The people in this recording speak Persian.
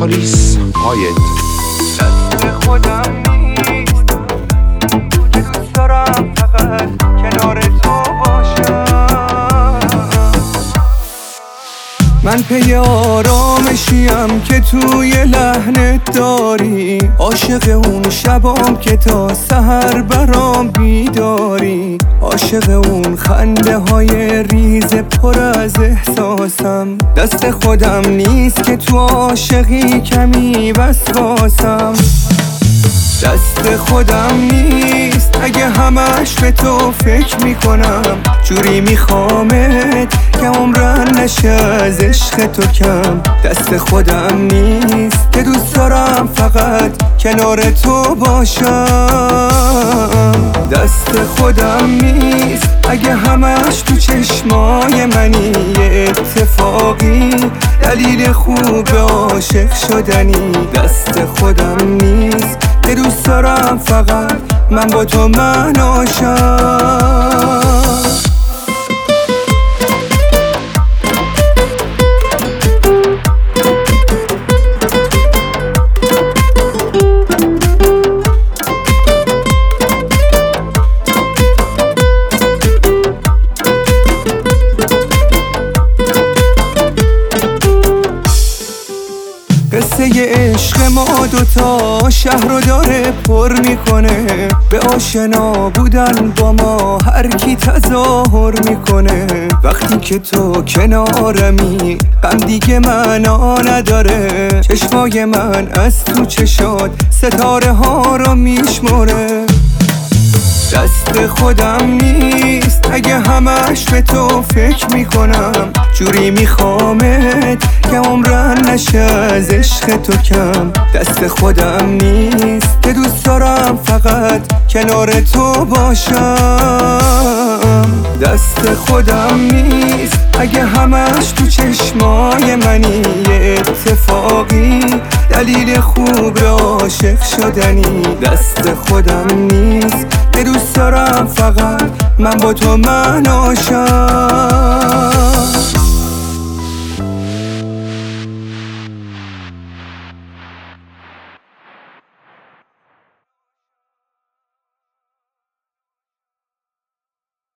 آلیس هایت. دست خودم نیست که دوست دارم فقط کنار تو باشم. من پی آرامشیم که توی لحنت داری، عاشق اون شبام که تا سحر برام بیداری، عاشق اون خنده های ریز پر از احساسم. دست خودم نیست که تو عاشقی کمی وسواسم. دست خودم نیست اگه همش به تو فکر میکنم، جوری میخوامت که عمرن نشه از عشق تو کم. دست خودم نیست که دوست دارم فقط کنار تو باشم. دست خودم نیست اگه همش تو چشمای منی، یه اتفاقی دلیل خوب عاشق شدنی. دست خودم نیست که دوست دارم فقط من با تو مناشم. قصه عشق ما دوتا شهر رو داره پر میکنه، به آشنا بودن با ما هر کی تظاهر میکنه. وقتی که تو کنارمی غم دیگه معنا نداره، چشمای من از تو چشات ستاره ها رو میشمره. دست خودم نیست اگه همش به تو فکر میکنم، جوری میخوامت که عمرن نشه از عشق تو کم. دست خودم نیست که دوست دارم فقط کنار تو باشم. دست خودم نیست اگه همش تو چشمای منی، یه اتفاقی دلیل خوب عاشق شدنی. دست خودم نیست که دوست دارم فقط من با تو مناشم.